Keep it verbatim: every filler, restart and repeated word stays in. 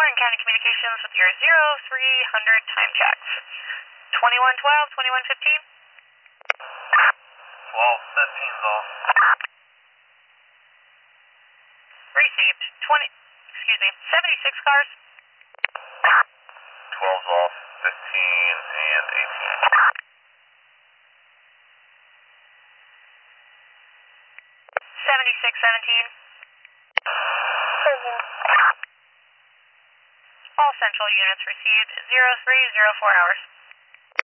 Warren County Communications with your zero three hundred time checks. twenty-one twelve, twenty-one fifteen. twelve fifteen's off. Received. twenty, excuse me, seventy-six cars. twelve's off. fifteen and eighteen. seventy-six seventeen. All central units received zero three zero four hours.